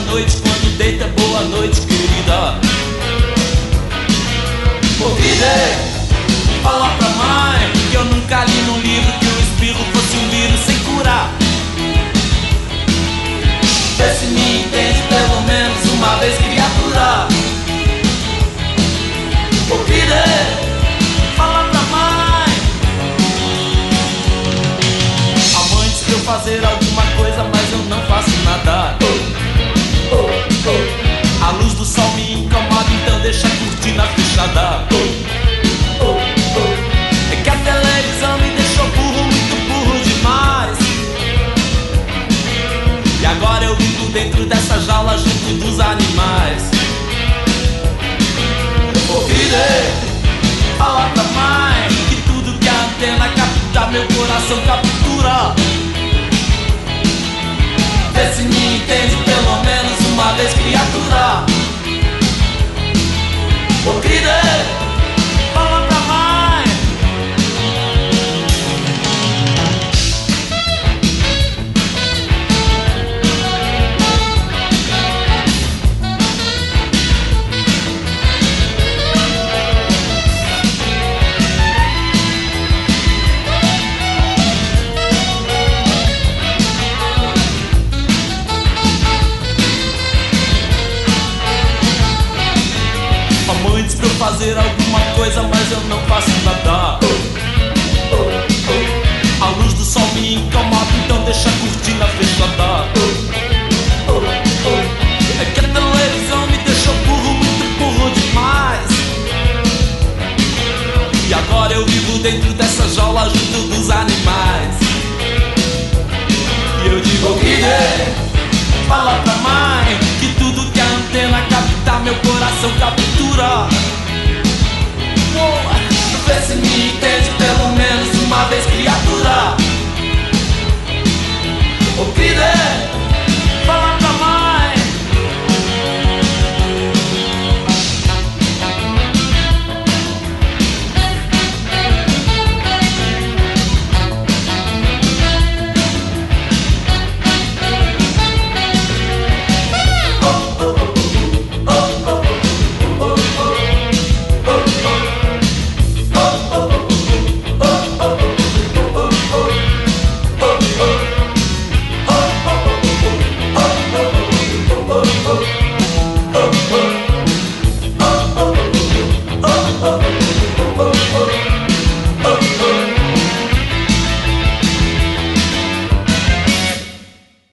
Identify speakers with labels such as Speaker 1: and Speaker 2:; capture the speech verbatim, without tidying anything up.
Speaker 1: noite, quando deita, boa noite, querida. Ouvirei falar pra mãe que eu nunca li num livro que o espirro fosse um vírus sem curar. Vê se me entende pelo menos uma vez, criatura. Ouvirei falar pra mãe. A mãe diz pra eu fazer alguma coisa, mas eu não faço nada. Oh, oh, oh. A luz do sol me incomoda, então deixa a cortina fechada. Oh, oh, oh. É que a televisão me deixou burro, muito burro demais. E agora eu vivo dentro dessa jaula junto dos animais. Ouvirei falar pra mãe que tudo que a antena capta, meu coração captura. Vê se me entende pelo menos uma vez, criatura. Ouvirei falar pra mãe. Fazer alguma coisa, mas eu não faço nada. Oh, oh, oh. A luz do sol me incomoda, então deixa a cortina fechada. Oh, oh, oh. É que a televisão me deixou burro, muito burro demais. E agora eu vivo dentro dessa jaula junto dos animais. E eu digo ouvirei falar pra mãe que tudo que a antena capta, meu coração captura. Vê se me entende pelo menos uma vez, criatura. Ouvirei falar pra mãe. Oh, oh, oh.